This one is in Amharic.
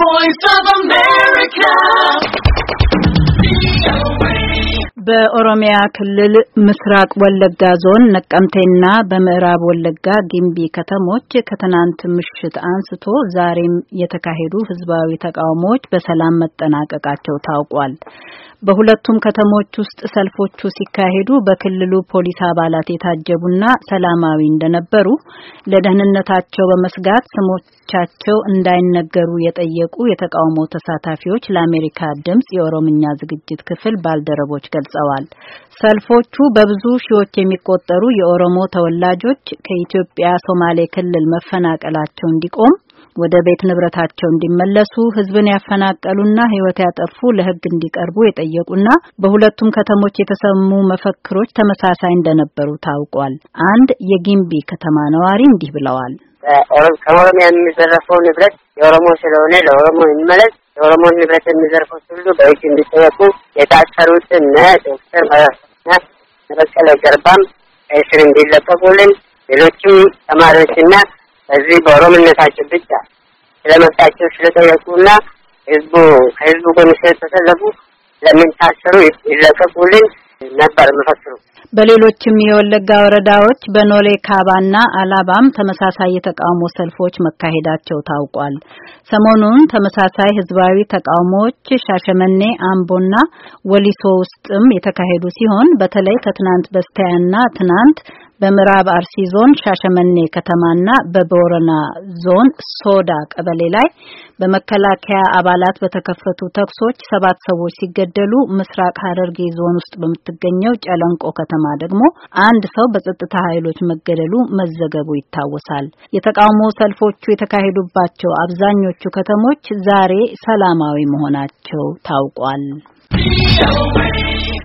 voice of America. በኦሮሚያ ክልል ምስራቅ ወለጋ ዞን ነቀምቴና በምዕራብ ወለጋ ጊምቢ ከተሞች ከትናንት ምሽት አንስቶ ዛሬም የተካሄዱ ህዝባዊ ተቃውሞዎች በሰላም መጠናቀቃቸው ታውቋል። በሁለቱም ከተሞች ውስጥ ሰልፎቹ ሲካሄዱ በክልሉ ፖሊስ አባላት የታጀቡና ሰላማዊ እንደነበሩ ለደህንነታቸው በመስጋት ስሞቻቸው እንዳይነገሩ የጠየቁ የተቃውሞ ተሳታፊዎች ለአሜሪካ ድምጽ የኦሮምኛ ዝግጅት ክፍል ባልደረቦች ገልጸዋል። ሰልፎቹ በብዙ ሺዎች የሚቆጠሩ የኦሮሞ ተወላጆች ከኢትዮጵያ ሶማሌ ክልል መፈናቀላቸው እንዲቆም ወደ ቤት ንብረታቸው እንዲመለሱ ህዝብን ያፈናቀሉና ህይወት ያጠፉ ለህግ እንዲቀርቡ የጠየቁና በሁለቱም ከተሞች የተሰሙ መፈክሮች ተመሳሳይ እንደነበሩ ታውቋል። አንድ የጊምቢ ከተማ ነዋሪ እንዲህ ብለዋል። ከኦሮሚያ የሚዘረፈው ንብረት የኦሮሞ ስለሆነ ለኦሮሞ ይመለስ፣ የኦሮሞ ንብረት የሚዘረፈው ሁሉ በህግ እንዲጠየቁ፣ የታሰሩትን ዶክተር በቀለ ገርባም እስር እንዲለቀቁልን፣ ሌሎችም ተማሪዎችና እዚህ በኦሮምነታቸው ብቻ ስለመጣቸው ስለጠየቁና ከህዝቡ ጎን ስለተሰለፉ ለምን ታሰሩ ይለቀቁልን ነበር መፈክሩ። በሌሎችም የወለጋ ወረዳዎች በኖሌ ካባና አላባም ተመሳሳይ የተቃውሞ ሰልፎች መካሄዳቸው ታውቋል። ሰሞኑን ተመሳሳይ ህዝባዊ ተቃውሞዎች ሻሸመኔ፣ አምቦና ወሊሶ ውስጥም የተካሄዱ ሲሆን በተለይ ከትናንት በስቲያና ትናንት በምዕራብ አርሲ ዞን ሻሸመኔ ከተማና በቦረና ዞን ሶዳ ቀበሌ ላይ በመከላከያ አባላት በተከፈቱ ተኩሶች 7 ሰዎች ሲገደሉ ምስራቅ ሐረርጌ ዞን ውስጥ በምትገኘው ጨለንቆ ከተማ ደግሞ አንድ ሰው በጸጥታ ኃይሎች መገደሉ መዘገቡ ይታወሳል። የተቃውሞ ሰልፎቹ የተካሄዱባቸው አብዛኞቹ ከተሞች ዛሬ ሰላማዊ መሆናቸው ታውቋል።